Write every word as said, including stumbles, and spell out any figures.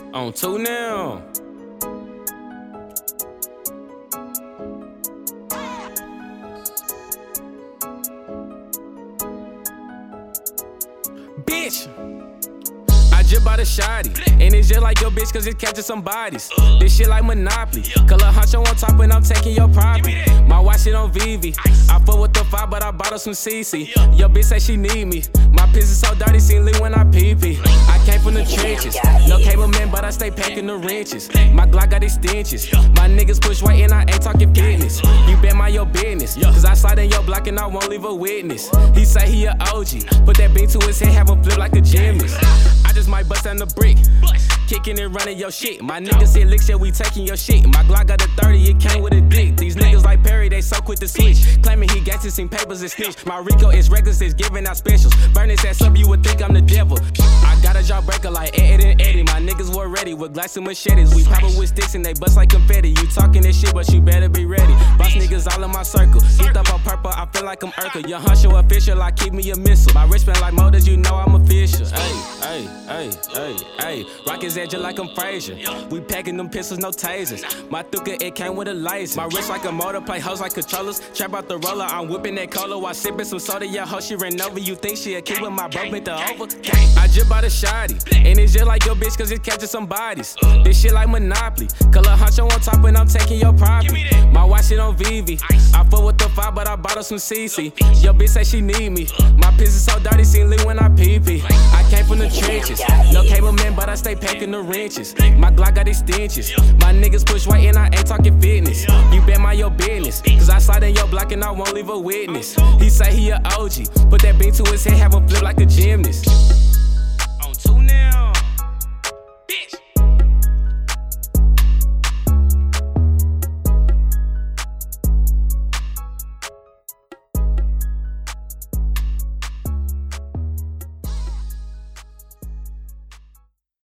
On two now. Bitch, I just bought a shotty, and it's just like your bitch cause it's catching some bodies. This shit like Monopoly, color honcho on top and I'm taking your property. My watch shit on Vivi, I fuck with the five but I bought her some C C. Your bitch say she need me, my piss is so dirty, seen lit when I pee pee. I came from the trenches, no cable man but I stay packing the wrenches. My Glock got extensions, my niggas push weight and I ain't talking fitness. You bet my your business, cause I slide in your block and I won't leave a witness. He say he a O G, put that bean to his head, have him flip like a gymnast. I just might bust down the brick, kicking and running your shit. My niggas hit licks, yeah, we taking your shit. My Glock got a thirty, it came with a dick. These niggas like Perry, they so quick to switch. Claiming he got seen papers and snitch. My Rico is reckless, it's giving out specials. Burn his ass up, you would think I'm the devil. I got a jawbreaker like Ed and Eddie. My niggas were ready with glass and machetes. We pop it with sticks and they bust like confetti. You talking this shit, but you better be ready. Boss niggas all in my circle. Geeked up on purple, I feel like I'm Urkel. Your huncho official, I keep me a missile. My wristband like motors, you know I'm official. Hey, hey, hey, hey, hey. Rock his edge like I'm Frazier. We packing them pistols, no tasers. My thuka, it came with a laser. My wrist like a motor, play hoes like controllers. Trap out the roller, I'm whipping that cola while sipping some soda. Your hoe, she ran over. You think she a kid with my bro, bent the over? I just bought a shotty, and it's just like your bitch cause it's catching some bodies. This shit like Monopoly, color honcho on top and I'm taking your property. My watch shit on Vivi, I fuck with the five but I bought her some C C. Your bitch say she need me, my piss is so dirty, seen lit when I pee pee. I came from the trenches, no cable man but I stay packing the wrenches. My Glock got extensions, my niggas push weight and I ain't talking fitness. You bet my your business, cause I slide in your block and I won't leave a witness. He say he a O G, put that bean to his head, have him flip like a gymnast.